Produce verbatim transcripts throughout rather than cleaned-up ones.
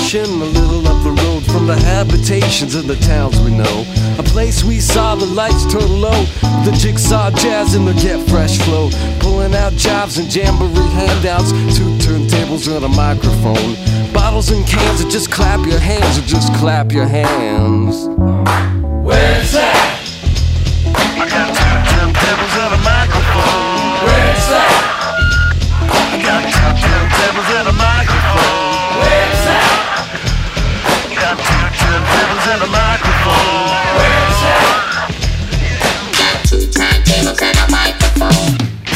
station a little up the road from the habitations of the towns we know. A place we saw the lights turn low, the jigsaw jazz and the get fresh flow, pulling out jobs and jamboree handouts, two turntables and a microphone, bottles and cans, or just clap your hands, or just clap your hands. Where's that? I got two turntables and a microphone. Where's that? I got two turntables and a microphone. Where's that? Got two turntables and a microphone. Where's that? Got two turntables and a microphone.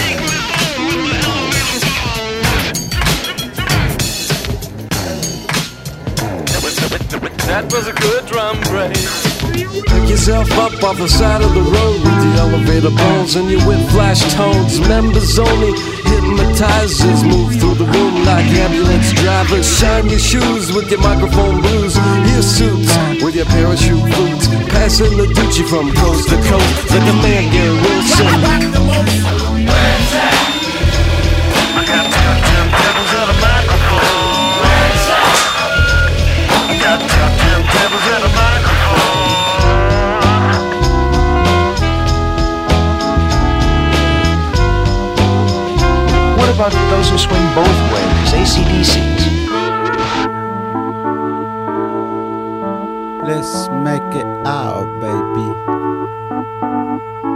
That was a good drum break. Pick yourself up off the side of the road with the elevator bones and your whip flash tones. Members only, hypnotizers move through the room like ambulance drivers. Shine your shoes with your microphone blues. Your suits with your parachute boots. Passing the Gucci from coast to coast like a man, Gary Wilson. Where's that? I got two turntables and a microphone. Where's that? I got two turntables and a microphone. What about those who swing both ways, A C D Cs? Let's make it out, baby.